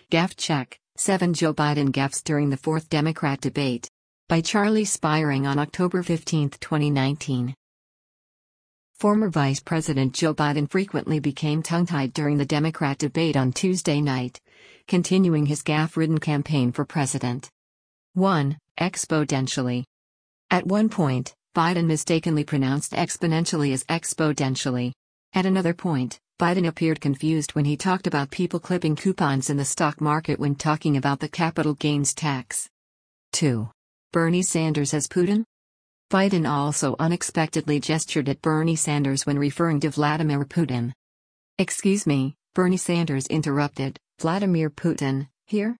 Gaffe check, 7 Joe Biden gaffes during the fourth Democrat debate. By Charlie Spiring on October 15, 2019. Former Vice President Joe Biden frequently became tongue-tied during the Democrat debate on Tuesday night, continuing his gaffe-ridden campaign for president. 1. Exponentially. At one point, Biden mistakenly pronounced exponentially as exponentially. At another point, Biden appeared confused when he talked about people clipping coupons in the stock market when talking about the capital gains tax. 2. Bernie Sanders as Putin? Biden also unexpectedly gestured at Bernie Sanders when referring to Vladimir Putin. Excuse me, Bernie Sanders interrupted, Vladimir Putin, here?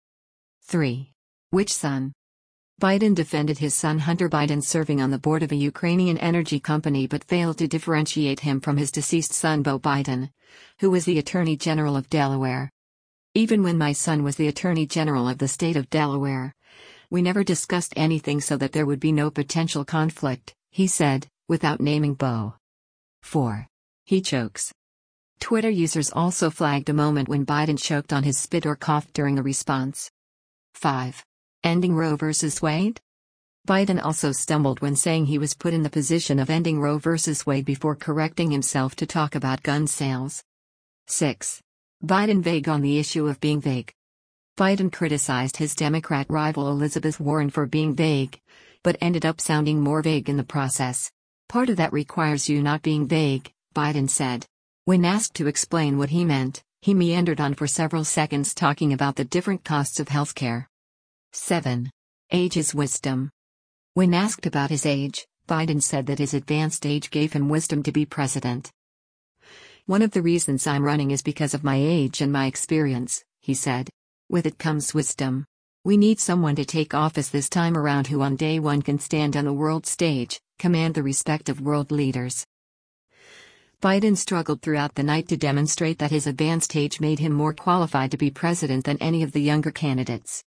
3. Which son? Biden defended his son Hunter Biden serving on the board of a Ukrainian energy company but failed to differentiate him from his deceased son Beau Biden, who was the Attorney General of Delaware. Even when my son was the Attorney General of the state of Delaware, we never discussed anything so that there would be no potential conflict, he said, without naming Beau. 4. He chokes. Twitter users also flagged a moment when Biden choked on his spit or coughed during a response. 5. Ending Roe vs. Wade? Biden also stumbled when saying he was put in the position of ending Roe vs. Wade before correcting himself to talk about gun sales. 6. Biden vague on the issue of being vague. Biden criticized his Democrat rival Elizabeth Warren for being vague, but ended up sounding more vague in the process. Part of that requires you not being vague, Biden said. When asked to explain what he meant, he meandered on for several seconds talking about the different costs of healthcare. 7. Age is wisdom. When asked about his age, Biden said that his advanced age gave him wisdom to be president. One of the reasons I'm running is because of my age and my experience, he said. With it comes wisdom. We need someone to take office this time around who on day one can stand on the world stage, command the respect of world leaders. Biden struggled throughout the night to demonstrate that his advanced age made him more qualified to be president than any of the younger candidates.